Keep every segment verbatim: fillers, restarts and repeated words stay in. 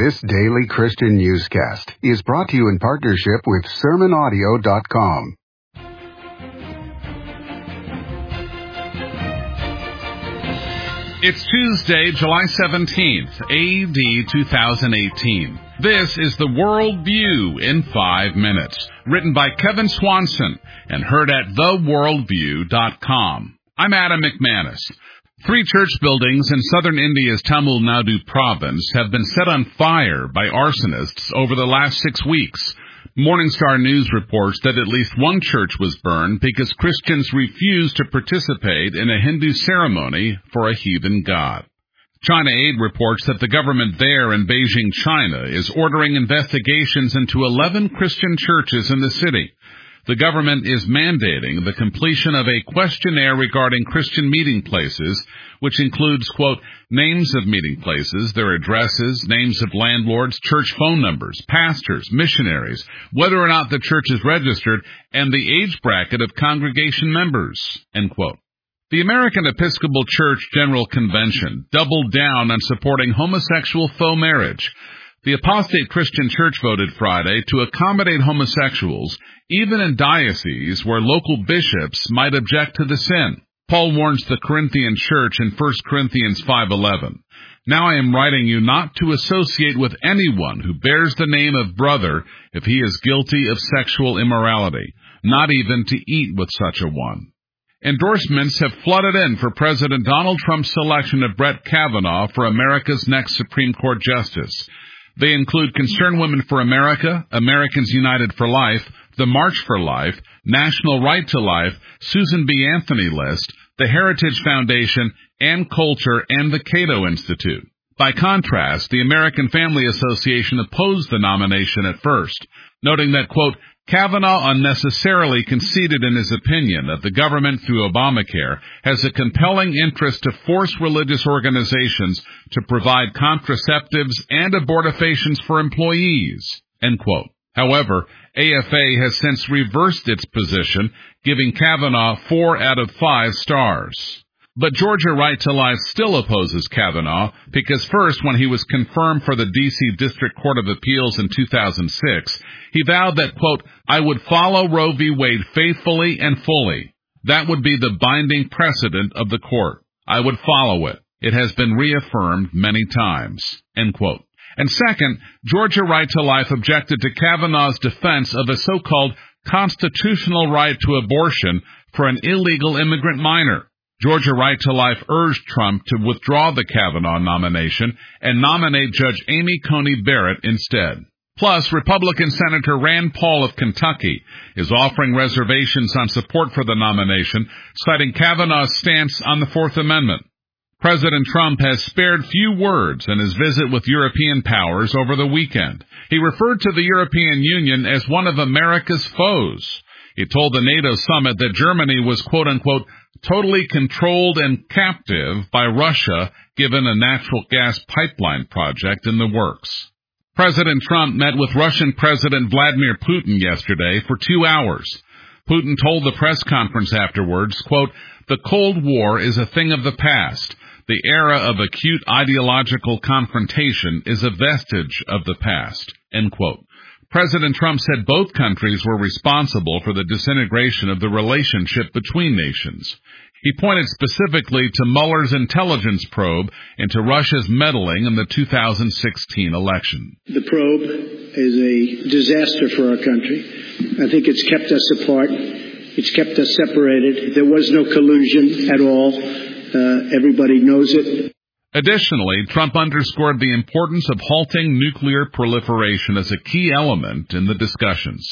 This daily Christian newscast is brought to you in partnership with sermon audio dot com. It's Tuesday, July seventeenth, A D two thousand eighteen. This is the World View in five minutes, written by Kevin Swanson and heard at the world view dot com. I'm Adam McManus. Three church buildings in southern India's Tamil Nadu province have been set on fire by arsonists over the last six weeks. Morning Star News reports that at least one church was burned because Christians refused to participate in a Hindu ceremony for a heathen god. China Aid reports that the government there in Beijing, China, is ordering investigations into eleven Christian churches in the city. The government is mandating the completion of a questionnaire regarding Christian meeting places, which includes, quote, names of meeting places, their addresses, names of landlords, church phone numbers, pastors, missionaries, whether or not the church is registered, and the age bracket of congregation members, end quote. The American Episcopal Church General Convention doubled down on supporting homosexual faux marriage. The Apostate Christian Church voted Friday to accommodate homosexuals, even in dioceses where local bishops might object to the sin. Paul warns the Corinthian church in First Corinthians five eleven, "Now I am writing you not to associate with anyone who bears the name of brother if he is guilty of sexual immorality, not even to eat with such a one." Endorsements have flooded in for President Donald Trump's selection of Brett Kavanaugh for America's next Supreme Court justice. They include Concerned Women for America, Americans United for Life, the March for Life, National Right to Life, Susan B. Anthony List, the Heritage Foundation, Ann Coulter, and the Cato Institute. By contrast, the American Family Association opposed the nomination at first, noting that, quote, Kavanaugh unnecessarily conceded in his opinion that the government, through Obamacare, has a compelling interest to force religious organizations to provide contraceptives and abortifacients for employees, end quote. However, A F A has since reversed its position, giving Kavanaugh four out of five stars. But Georgia Right to Life still opposes Kavanaugh because first, when he was confirmed for the D C District Court of Appeals in two thousand six, he vowed that, quote, I would follow Roe v. Wade faithfully and fully. That would be the binding precedent of the court. I would follow it. It has been reaffirmed many times, end quote. And second, Georgia Right to Life objected to Kavanaugh's defense of a so-called constitutional right to abortion for an illegal immigrant minor. Georgia Right to Life urged Trump to withdraw the Kavanaugh nomination and nominate Judge Amy Coney Barrett instead. Plus, Republican Senator Rand Paul of Kentucky is offering reservations on support for the nomination, citing Kavanaugh's stance on the Fourth Amendment. President Trump has spared few words in his visit with European powers over the weekend. He referred to the European Union as one of America's foes. He told the NATO summit that Germany was, quote-unquote, totally controlled and captive by Russia, given a natural gas pipeline project in the works. President Trump met with Russian President Vladimir Putin yesterday for two hours. Putin told the press conference afterwards, quote, the Cold War is a thing of the past. The era of acute ideological confrontation is a vestige of the past, end quote. President Trump said both countries were responsible for the disintegration of the relationship between nations. He pointed specifically to Mueller's intelligence probe into Russia's meddling in the two thousand sixteen election. The probe is a disaster for our country. I think it's kept us apart. It's kept us separated. There was no collusion at all. Uh, everybody knows it. Additionally, Trump underscored the importance of halting nuclear proliferation as a key element in the discussions.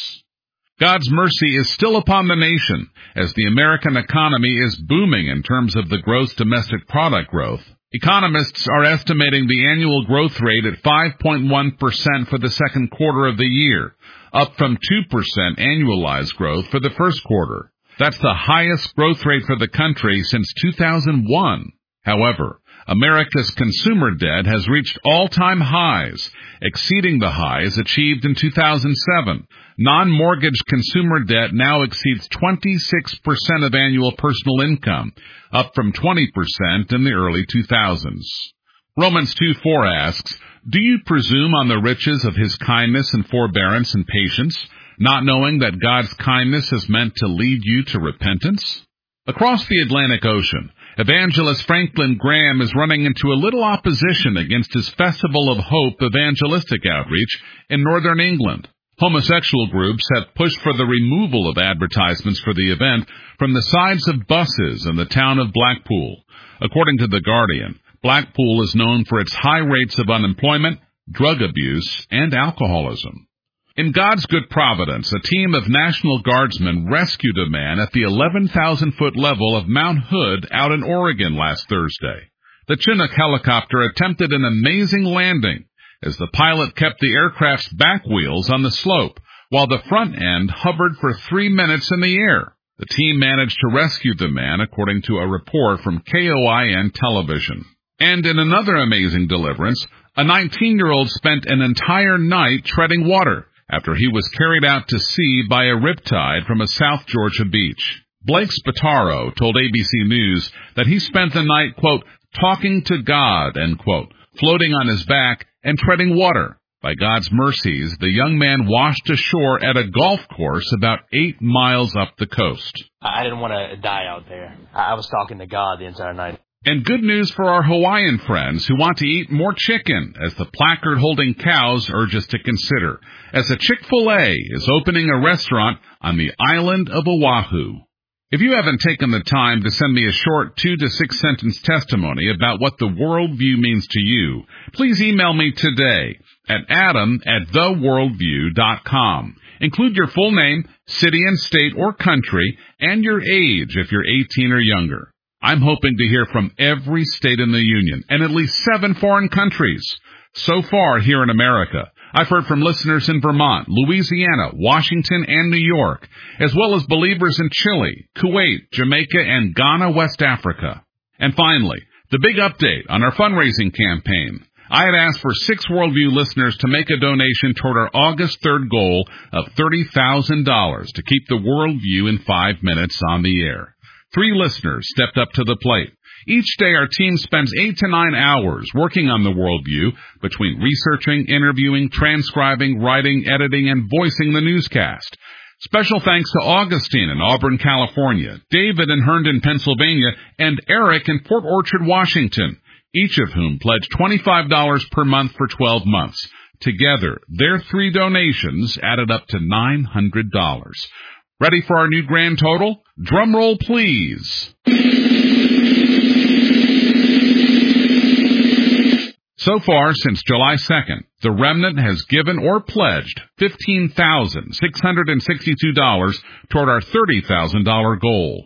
God's mercy is still upon the nation, as the American economy is booming in terms of the gross domestic product growth. Economists are estimating the annual growth rate at five point one percent for the second quarter of the year, up from two percent annualized growth for the first quarter. That's the highest growth rate for the country since two thousand one. However, America's consumer debt has reached all-time highs, exceeding the highs achieved in two thousand seven. Non-mortgage consumer debt now exceeds twenty-six percent of annual personal income, up from twenty percent in the early two thousands. Romans two four asks, Do you presume on the riches of his kindness and forbearance and patience, not knowing that God's kindness is meant to lead you to repentance? Across the Atlantic Ocean, evangelist Franklin Graham is running into a little opposition against his Festival of Hope evangelistic outreach in northern England. Homosexual groups have pushed for the removal of advertisements for the event from the sides of buses in the town of Blackpool. According to The Guardian, Blackpool is known for its high rates of unemployment, drug abuse, and alcoholism. In God's good providence, a team of National Guardsmen rescued a man at the eleven thousand foot level of Mount Hood out in Oregon last Thursday. The Chinook helicopter attempted an amazing landing as the pilot kept the aircraft's back wheels on the slope, while the front end hovered for three minutes in the air. The team managed to rescue the man, according to a report from K O I N television. And in another amazing deliverance, a nineteen-year-old spent an entire night treading water after he was carried out to sea by a riptide from a South Georgia beach. Blake Spataro told A B C News that he spent the night, quote, talking to God, end quote, floating on his back and treading water. By God's mercies, the young man washed ashore at a golf course about eight miles up the coast. I didn't want to die out there. I was talking to God the entire night. And good news for our Hawaiian friends who want to eat more chicken, as the placard-holding cows urge us to consider, as a Chick-fil-A is opening a restaurant on the island of Oahu. If you haven't taken the time to send me a short two to six sentence testimony about what the worldview means to you, please email me today at adam at theworldview dot com. Include your full name, city and state or country, and your age if you're eighteen or younger. I'm hoping to hear from every state in the Union and at least seven foreign countries. So far here in America, I've heard from listeners in Vermont, Louisiana, Washington, and New York, as well as believers in Chile, Kuwait, Jamaica, and Ghana, West Africa. And finally, the big update on our fundraising campaign. I had asked for six Worldview listeners to make a donation toward our August third goal of thirty thousand dollars to keep the Worldview in five minutes on the air. Three listeners stepped up to the plate. Each day our team spends eight to nine hours working on the Worldview between researching, interviewing, transcribing, writing, editing, and voicing the newscast. Special thanks to Augustine in Auburn, California, David in Herndon, Pennsylvania, and Eric in Port Orchard, Washington, each of whom pledged twenty-five dollars per month for twelve months. Together, their three donations added up to nine hundred dollars. Ready for our new grand total? Drum roll, please. So far, since July second, the Remnant has given or pledged fifteen thousand six hundred sixty-two dollars toward our thirty thousand dollars goal.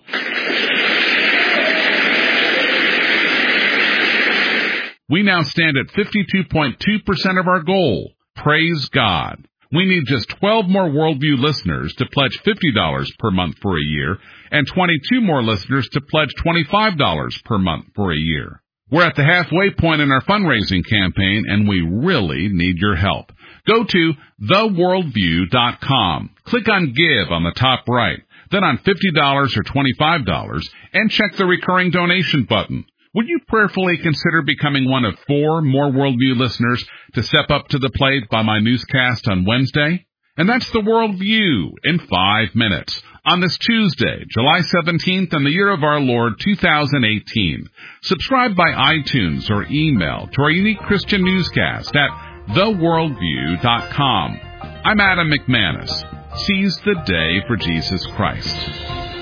We now stand at fifty-two point two percent of our goal. Praise God. We need just twelve more Worldview listeners to pledge fifty dollars per month for a year, and twenty-two more listeners to pledge twenty-five dollars per month for a year. We're at the halfway point in our fundraising campaign, and we really need your help. Go to the worldview dot com. Click on Give on the top right, then on fifty dollars or twenty-five dollars, and check the recurring donation button. Would you prayerfully consider becoming one of four more Worldview listeners to step up to the plate by my newscast on Wednesday? And that's the Worldview in five minutes on this Tuesday, July seventeenth, in the year of our Lord, two thousand eighteen. Subscribe by iTunes or email to our unique Christian newscast at the worldview dot com. I'm Adam McManus. Seize the day for Jesus Christ.